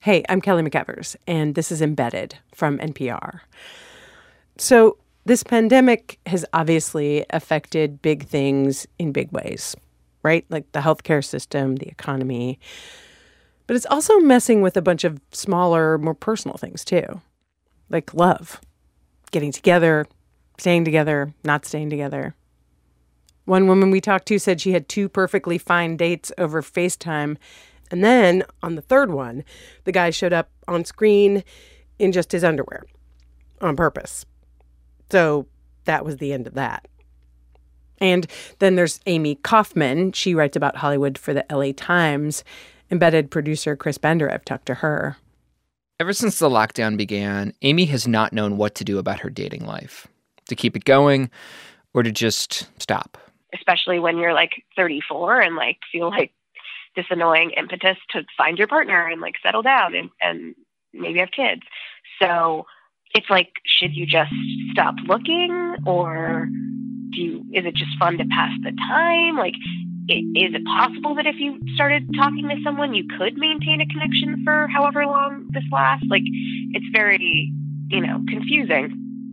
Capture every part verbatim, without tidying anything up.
Hey, I'm Kelly McEvers, and this is Embedded from N P R. So this pandemic has obviously affected big things in big ways, right? Like the healthcare system, the economy. But it's also messing with a bunch of smaller, more personal things, too. Like love, getting together, staying together, not staying together. One woman we talked to said she had two perfectly fine dates over FaceTime. And then, on the third one, the guy showed up on screen in just his underwear, on purpose. So that was the end of that. And then there's Amy Kaufman. She writes about Hollywood for the L A Times. Embedded producer Chris Bender, I've talked to her. Ever since the lockdown began, Amy has not known what to do about her dating life. To keep it going or to just stop. Especially when you're like thirty-four and like feel like this annoying impetus to find your partner and like settle down and, and maybe have kids. So it's like, should you just stop looking, or do you, is it just fun to pass the time? Like, it, is it possible that if you started talking to someone, you could maintain a connection for however long this lasts? Like, it's very, you know, confusing.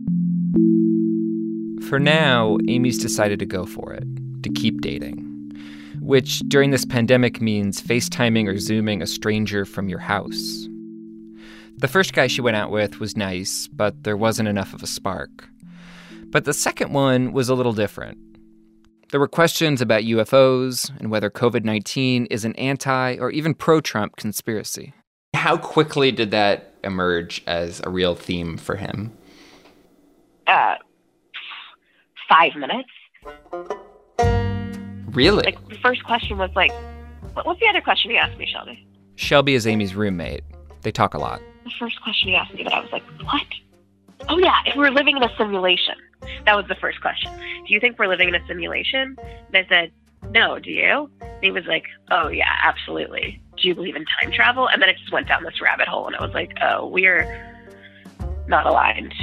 For now, Amy's decided to go for it, to keep dating. Which, during this pandemic, means FaceTiming or Zooming a stranger from your house. The first guy she went out with was nice, but there wasn't enough of a spark. But the second one was a little different. There were questions about U F Os and whether covid nineteen is an anti- or even pro-Trump conspiracy. How quickly did that emerge as a real theme for him? Uh, five minutes. Really? Like, the first question was like, what, what's the other question he asked me, Shelby? Shelby is Amy's roommate. They talk a lot. The first question he asked me, but I was like, what? Oh, yeah, if we're living in a simulation. That was the first question. Do you think we're living in a simulation? And I said, no, do you? And he was like, oh, yeah, absolutely. Do you believe in time travel? And then it just went down this rabbit hole, and I was like, oh, we're not aligned.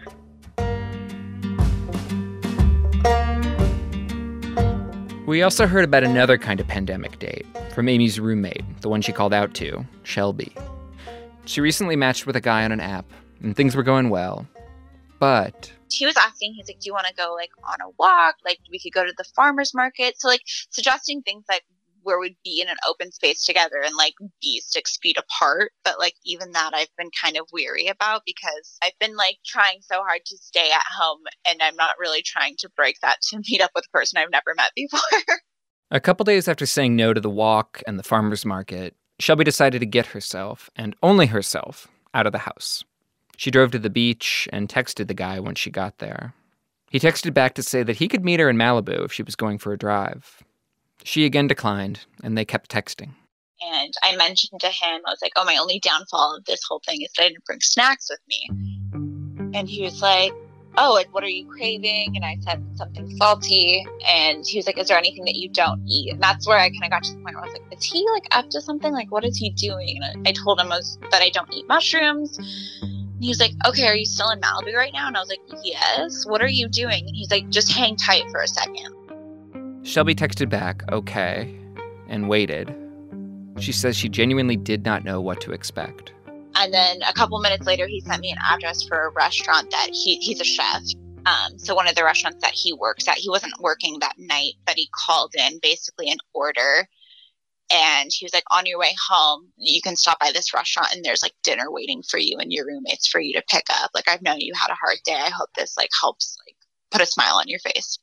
We also heard about another kind of pandemic date from Amy's roommate, the one she called out to, Shelby. She recently matched with a guy on an app, and things were going well. But he was asking, he's like, do you want to go, like, on a walk? Like, we could go to the farmer's market. So, like, suggesting things like where we'd be in an open space together and, like, be six feet apart. But, like, even that I've been kind of weary about because I've been, like, trying so hard to stay at home, and I'm not really trying to break that to meet up with a person I've never met before. A couple days after saying no to the walk and the farmer's market, Shelby decided to get herself, and only herself, out of the house. She drove to the beach and texted the guy when she got there. He texted back to say that he could meet her in Malibu if she was going for a drive. She again declined, and they kept texting. And I mentioned to him, I was like, oh, my only downfall of this whole thing is that I didn't bring snacks with me. And he was like, oh, like, what are you craving? And I said something salty. And he was like, is there anything that you don't eat? And that's where I kind of got to the point where I was like, is he, like, up to something? Like, what is he doing? And I told him I was, that I don't eat mushrooms. And he was like, okay, are you still in Malibu right now? And I was like, yes. What are you doing? And he's like, just hang tight for a second. Shelby texted back, okay, and waited. She says she genuinely did not know what to expect. And then a couple minutes later, he sent me an address for a restaurant that he, he's a chef. Um, so one of the restaurants that he works at, he wasn't working that night, but he called in basically an order. And he was like, on your way home, you can stop by this restaurant and there's like dinner waiting for you and your roommates for you to pick up. Like, I've known you had a hard day. I hope this like helps like put a smile on your face.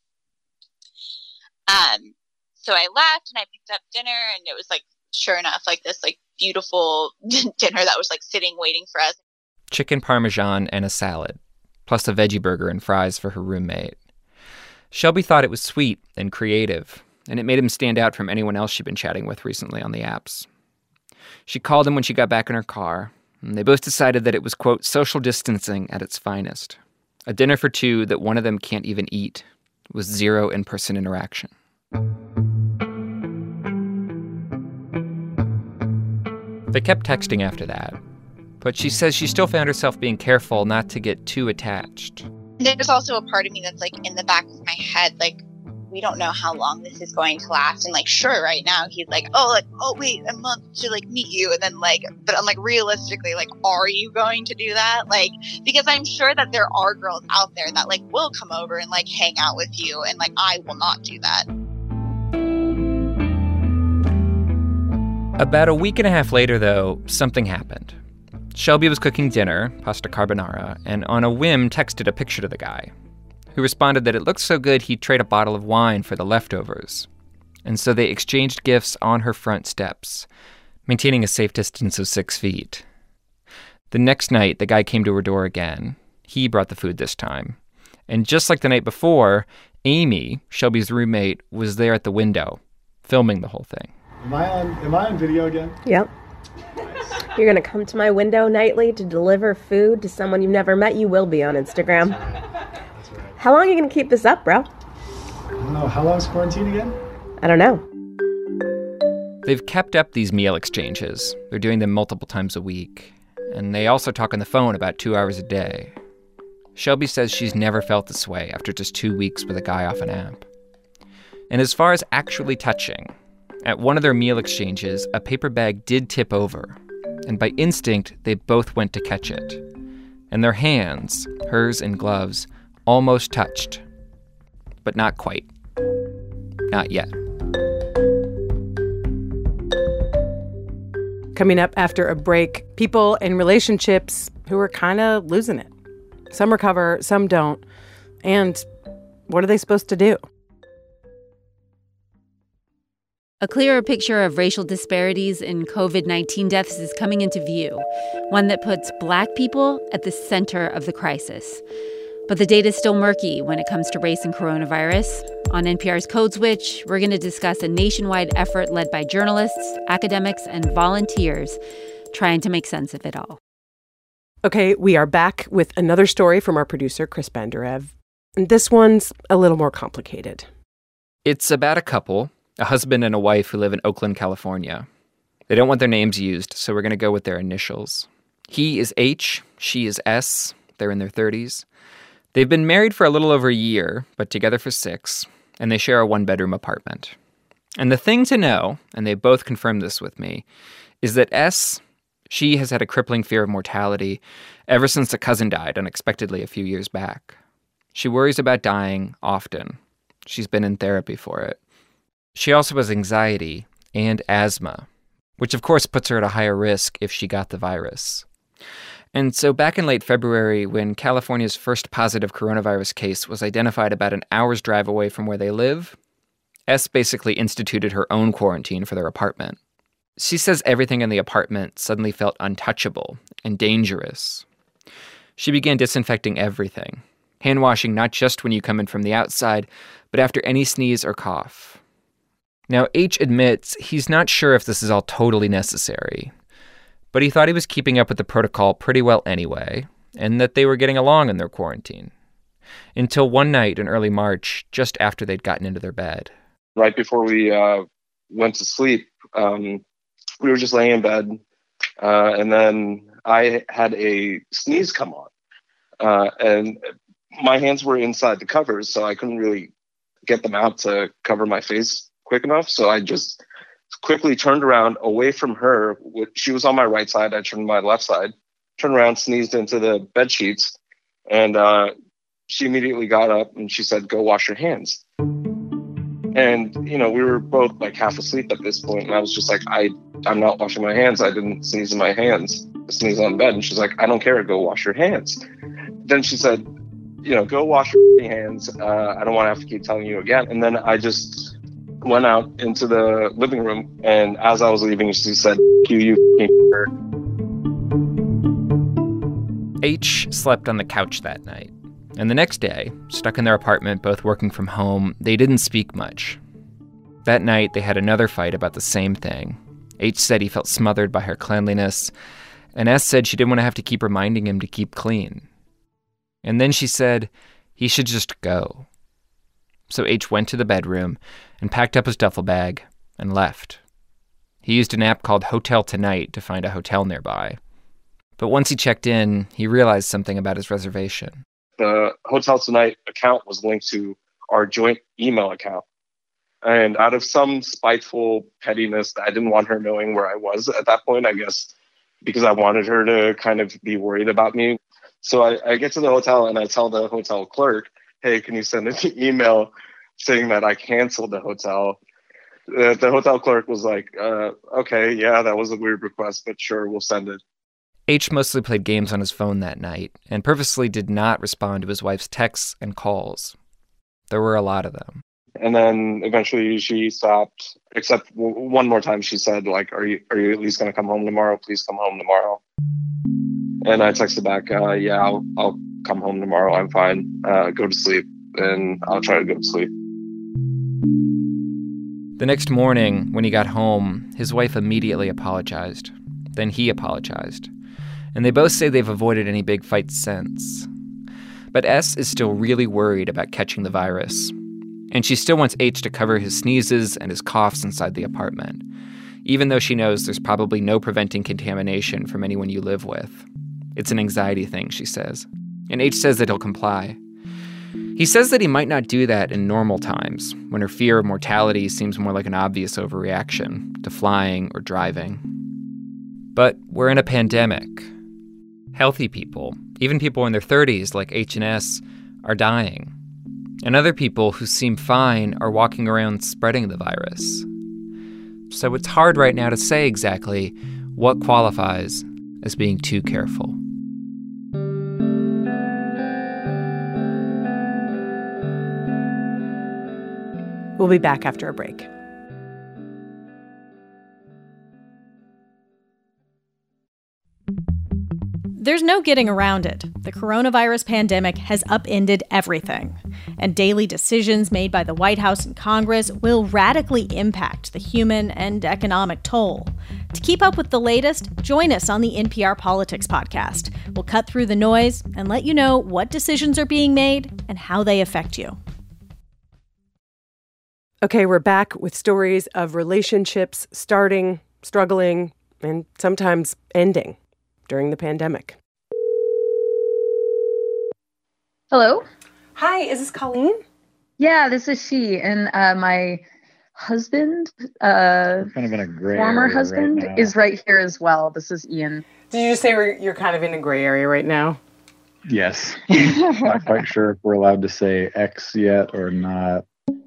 Um, so I left and I picked up dinner, and it was like, sure enough, like this like beautiful dinner that was like sitting waiting for us. Chicken parmesan and a salad, plus a veggie burger and fries for her roommate. Shelby thought it was sweet and creative, and it made him stand out from anyone else she'd been chatting with recently on the apps. She called him when she got back in her car, and they both decided that it was, quote, social distancing at its finest. A dinner for two that one of them can't even eat, with zero in-person interaction. They kept texting after that, but she says she still found herself being careful not to get too attached. There's also a part of me that's like in the back of my head, like, we don't know how long this is going to last. And like, sure, right now he's like, oh, like, oh, wait a month to like meet you. And then like, but I'm like, realistically, like, are you going to do that? Like, because I'm sure that there are girls out there that like will come over and like hang out with you. And like, I will not do that. About a week and a half later, though, something happened. Shelby was cooking dinner, pasta carbonara, and on a whim texted a picture to the guy, who responded that it looked so good he'd trade a bottle of wine for the leftovers. And so they exchanged gifts on her front steps, maintaining a safe distance of six feet. The next night, the guy came to her door again. He brought the food this time. And just like the night before, Amy, Shelby's roommate, was there at the window, filming the whole thing. Am I on, am I on video again? Yep. Nice. You're going to come to my window nightly to deliver food to someone you've never met? You will be on Instagram. That's right. That's right. How long are you going to keep this up, bro? I don't know. How long's quarantine again? I don't know. They've kept up these meal exchanges. They're doing them multiple times a week. And they also talk on the phone about two hours a day. Shelby says she's never felt this way after just two weeks with a guy off an app. And as far as actually touching, at one of their meal exchanges, a paper bag did tip over. And by instinct, they both went to catch it. And their hands, hers and gloves, almost touched. But not quite. Not yet. Coming up after a break, people in relationships who are kind of losing it. Some recover, some don't. And what are they supposed to do? A clearer picture of racial disparities in covid nineteen deaths is coming into view, one that puts Black people at the center of the crisis. But the data is still murky when it comes to race and coronavirus. On N P R's Code Switch, we're going to discuss a nationwide effort led by journalists, academics, and volunteers trying to make sense of it all. Okay, we are back with another story from our producer, Chris Benderev. And this one's a little more complicated. It's about a couple, a husband and a wife who live in Oakland, California. They don't want their names used, so we're going to go with their initials. He is H, she is S. They're in their thirties. They've been married for a little over a year, but together for six, and they share a one-bedroom apartment. And the thing to know, and they both confirmed this with me, is that S, she has had a crippling fear of mortality ever since a cousin died unexpectedly a few years back. She worries about dying often. She's been in therapy for it. She also has anxiety and asthma, which of course puts her at a higher risk if she got the virus. And so back in late February, when California's first positive coronavirus case was identified about an hour's drive away from where they live, S basically instituted her own quarantine for their apartment. She says everything in the apartment suddenly felt untouchable and dangerous. She began disinfecting everything, hand washing not just when you come in from the outside, but after any sneeze or cough. Now, H admits he's not sure if this is all totally necessary, but he thought he was keeping up with the protocol pretty well anyway, and that they were getting along in their quarantine. Until one night in early March, just after they'd gotten into their bed. Right before we uh, went to sleep, um, we were just laying in bed, uh, and then I had a sneeze come on. Uh, and my hands were inside the covers, so I couldn't really get them out to cover my face quick enough. So I just quickly turned around away from her. She was on my right side. I turned to my left side, turned around, sneezed into the bed sheets. And uh, she immediately got up and she said, "Go wash your hands." And, you know, we were both like half asleep at this point. And I was just like, I, I'm not washing my hands. I didn't sneeze in my hands. I sneezed on the bed. And she's like, "I don't care. Go wash your hands." Then she said, you know, "Go wash your hands. Uh, I don't want to have to keep telling you again." And then I just went out into the living room, and as I was leaving, she said, "You, you f***ing." H slept on the couch that night, and the next day, stuck in their apartment, both working from home, they didn't speak much. That night, they had another fight about the same thing. H said he felt smothered by her cleanliness, and S said she didn't want to have to keep reminding him to keep clean. And then she said he should just go. So H went to the bedroom and packed up his duffel bag and left. He used an app called Hotel Tonight to find a hotel nearby. But once he checked in, he realized something about his reservation. The Hotel Tonight account was linked to our joint email account. And out of some spiteful pettiness that I didn't want her knowing where I was at that point, I guess, because I wanted her to kind of be worried about me. So I, I get to the hotel and I tell the hotel clerk, hey, can you send an email saying that I canceled the hotel? Uh, the hotel clerk was like, uh, okay, yeah, that was a weird request, but sure, we'll send it. H mostly played games on his phone that night and purposely did not respond to his wife's texts and calls. There were a lot of them. And then eventually she stopped, except w- one more time she said, like, are you are you at least going to come home tomorrow? Please come home tomorrow. And I texted back, uh, yeah, I'll, I'll come home tomorrow. I'm fine. Uh, go to sleep, and I'll try to go to sleep. The next morning, when he got home, his wife immediately apologized. Then he apologized. And they both say they've avoided any big fights since. But S is still really worried about catching the virus. And she still wants H to cover his sneezes and his coughs inside the apartment, even though she knows there's probably no preventing contamination from anyone you live with. It's an anxiety thing, she says. And H says that he'll comply. He says that he might not do that in normal times, when her fear of mortality seems more like an obvious overreaction to flying or driving. But we're in a pandemic. Healthy people, even people in their thirties like H and S, are dying. And other people who seem fine are walking around spreading the virus. So it's hard right now to say exactly what qualifies as being too careful. We'll be back after a break. There's no getting around it. The coronavirus pandemic has upended everything, and daily decisions made by the White House and Congress will radically impact the human and economic toll. To keep up with the latest, join us on the N P R Politics podcast. We'll cut through the noise and let you know what decisions are being made and how they affect you. Okay, we're back with stories of relationships starting, struggling, and sometimes ending during the pandemic. Hello? Hi, is this Colleen? Yeah, this is she. And uh, my husband, uh, kind of in a gray former area husband, right is right here as well. This is Ian. Did you just say we're, you're kind of in a gray area right now? Yes. Not quite sure if we're allowed to say X yet or not.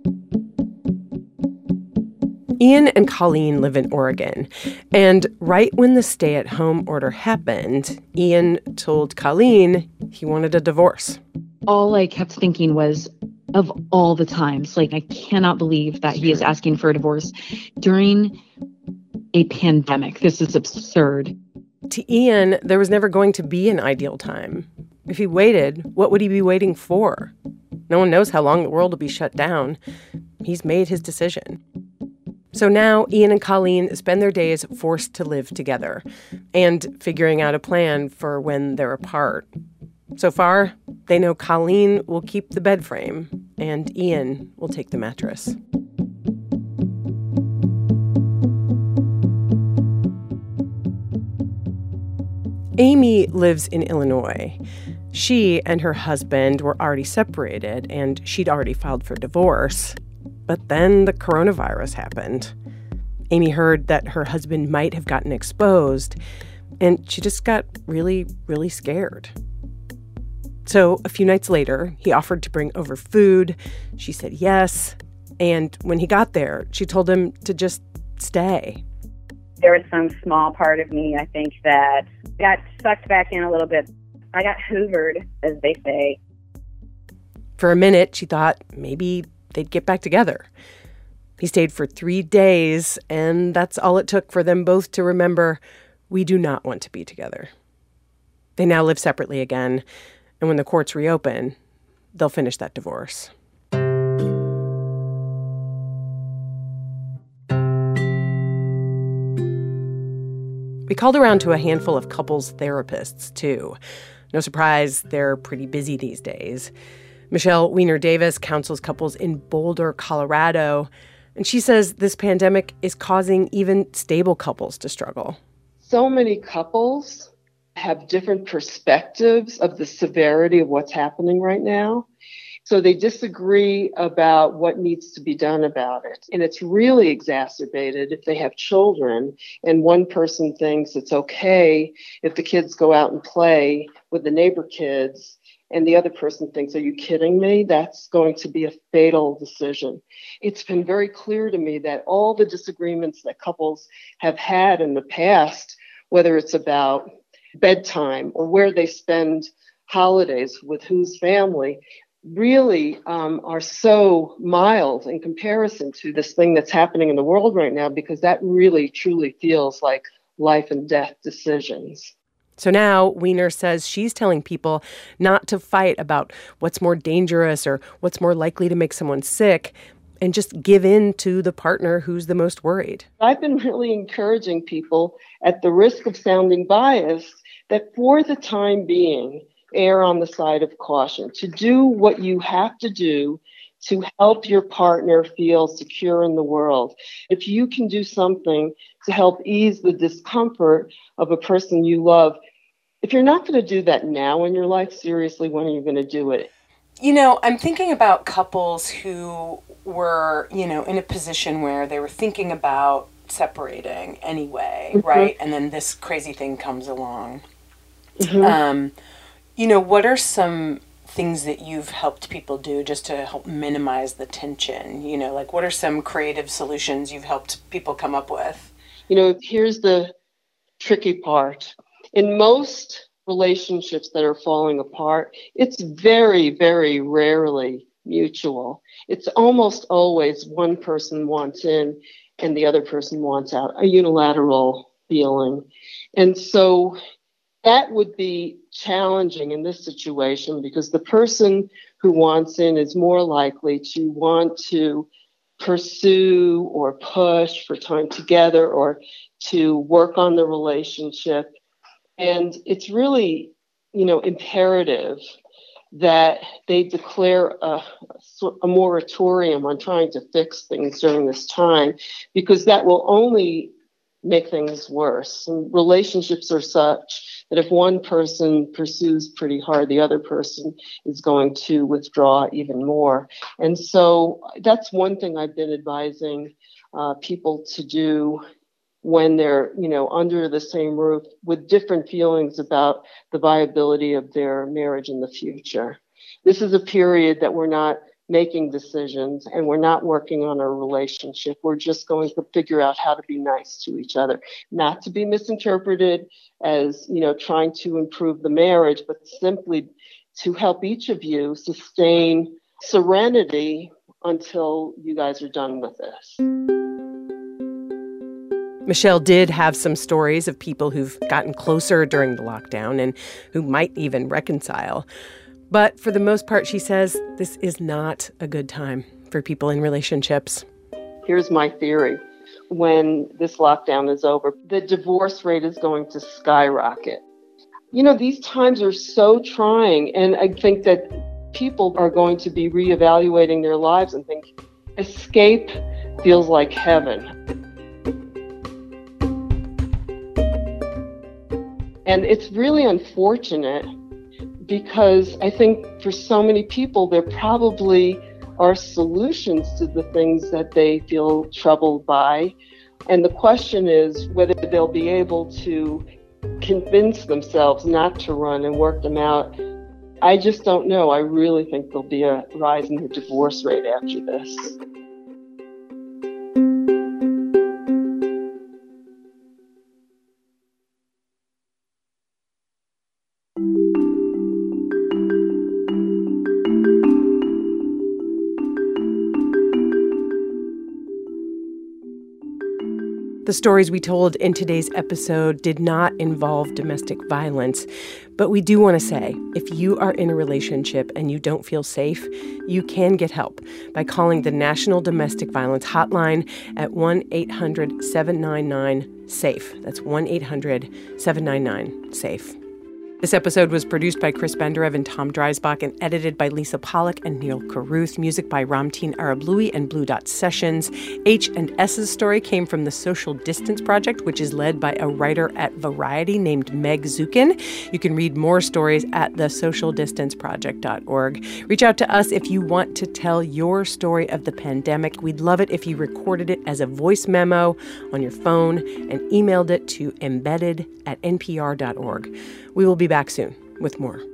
Ian and Colleen live in Oregon, and right when the stay-at-home order happened, Ian told Colleen he wanted a divorce. All I kept thinking was, of all the times, like, I cannot believe that he is asking for a divorce during a pandemic. This is absurd. To Ian, there was never going to be an ideal time. If he waited, what would he be waiting for? No one knows how long the world will be shut down. He's made his decision. So now Ian and Colleen spend their days forced to live together and figuring out a plan for when they're apart. So far, they know Colleen will keep the bed frame and Ian will take the mattress. Amy lives in Illinois. She and her husband were already separated and she'd already filed for divorce. But then the coronavirus happened. Amy heard that her husband might have gotten exposed, and she just got really, really scared. So a few nights later, he offered to bring over food. She said yes. And when he got there, she told him to just stay. There was some small part of me, I think, that got sucked back in a little bit. I got hoovered, as they say. For a minute, she thought maybe they'd get back together. He stayed for three days, and that's all it took for them both to remember, we do not want to be together. They now live separately again, and when the courts reopen, they'll finish that divorce. We called around to a handful of couples therapists, too. No surprise, they're pretty busy these days. Michelle Weiner-Davis counsels couples in Boulder, Colorado, and she says this pandemic is causing even stable couples to struggle. So many couples have different perspectives of the severity of what's happening right now, So they disagree about what needs to be done about it. And it's really exacerbated if they have children and one person thinks it's okay if the kids go out and play with the neighbor kids and the other person thinks, are you kidding me? That's going to be a fatal decision. It's been very clear to me that all the disagreements that couples have had in the past, whether it's about bedtime or where they spend holidays with whose family, really um, are so mild in comparison to this thing that's happening in the world right now, because that really truly feels like life and death decisions. So now Weiner says she's telling people not to fight about what's more dangerous or what's more likely to make someone sick, and just give in to the partner who's the most worried. I've been really encouraging people, at the risk of sounding biased, that for the time being, err on the side of caution, to do what you have to do to help your partner feel secure in the world. If you can do something to help ease the discomfort of a person you love, if you're not going to do that now in your life, seriously, when are you going to do it? You know, I'm thinking about couples who were, you know, in a position where they were thinking about separating anyway, mm-hmm. right? And then this crazy thing comes along. Mm-hmm. Um, you know, what are some things that you've helped people do just to help minimize the tension? You know, like what are some creative solutions you've helped people come up with? You know, here's the tricky part. In most relationships that are falling apart, it's very, very rarely mutual. It's almost always one person wants in and the other person wants out, a unilateral feeling. And so that would be challenging in this situation, because the person who wants in is more likely to want to pursue or push for time together or to work on the relationship. And it's really, you know, imperative that they declare a, a moratorium on trying to fix things during this time, because that will only make things worse. And relationships are such that if one person pursues pretty hard, the other person is going to withdraw even more. And so that's one thing I've been advising uh, people to do when they're, you know, under the same roof with different feelings about the viability of their marriage in the future. This is a period that we're not making decisions and we're not working on our relationship. We're just going to figure out how to be nice to each other, not to be misinterpreted as, you know, trying to improve the marriage, but simply to help each of you sustain serenity until you guys are done with this. Michelle did have some stories of people who've gotten closer during the lockdown and who might even reconcile. But for the most part, she says this is not a good time for people in relationships. Here's my theory. When this lockdown is over, the divorce rate is going to skyrocket. You know, these times are so trying, and I think that people are going to be reevaluating their lives and think, escape feels like heaven. And it's really unfortunate, because I think for so many people, there probably are solutions to the things that they feel troubled by. And the question is whether they'll be able to convince themselves not to run and work them out. I just don't know. I really think there'll be a rise in the divorce rate after this. The stories we told in today's episode did not involve domestic violence, but we do want to say, if you are in a relationship and you don't feel safe, you can get help by calling the National Domestic Violence Hotline at one eight hundred seven nine nine SAFE. That's one eight hundred seven nine nine SAFE. This episode was produced by Chris Benderev and Tom Dreisbach and edited by Lisa Pollack and Neil Carruth. Music by Ramtin Arablouei and Blue Dot Sessions. H and S's story came from the Social Distance Project, which is led by a writer at Variety named Meg Zukin. You can read more stories at the social distance project dot org. Reach out to us if you want to tell your story of the pandemic. We'd love it if you recorded it as a voice memo on your phone and emailed it to embedded at n p r dot org. We will be back soon with more.